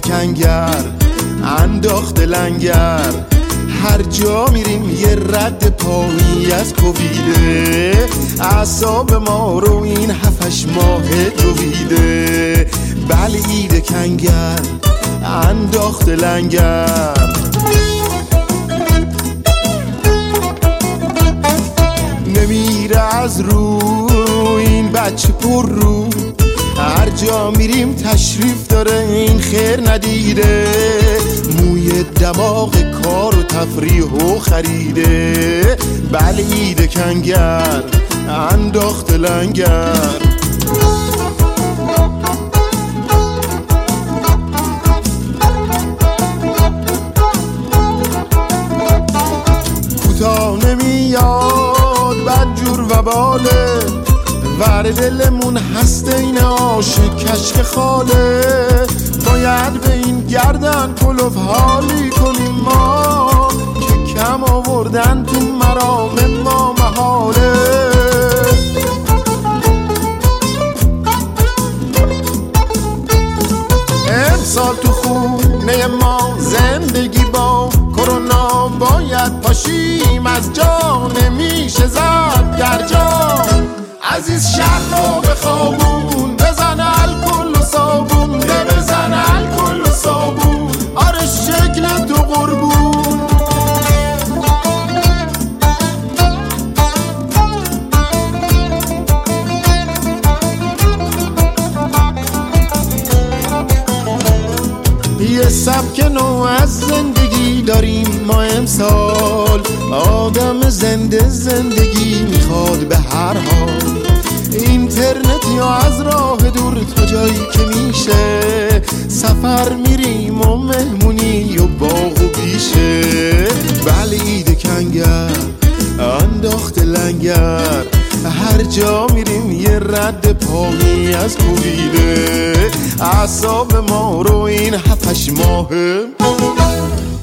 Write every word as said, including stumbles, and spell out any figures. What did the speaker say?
کنگر انداخته لنگر، هر جا میریم یه رد پایی از کوبیده، اعصاب ما رو این هفتش ماه دویده. بله عید کنگر انداخته لنگر. نمیره از رو این بچه پر رو، هر جا میریم تشریف داره این خیر ندیده، موی دماغ کار و تفریح و خریده. بله عید کنگر انداخته لنگر. کوتا نمیاد بدجور و باله، ور دلمون هست این عاشق کشک خاله، باید به این گردن کلوف حالی کنیم ما، که کم آوردن تو مرام ما محاله. امسال تو خونه ما زندگی با کرونا باید پاشیم از جا، نمیشه زد در جا. عزیز شهر رو به خوابون بزن الکل و صابون، بزن الکل و صابون، آره شکل تو قربون. یه سبک نو از زندگی داریم ما امسال، آدم زنده زندگی میخواد به هر حال، اینترنت یا از راه دور تا جایی که میشه، سفر میریم و مهمونی و باغ و بیشه. بله عید کنگر انداخته لنگر، هر جا میریم یه رد پایی از کوبیده، اعصاب ما رو این هفتش ماهه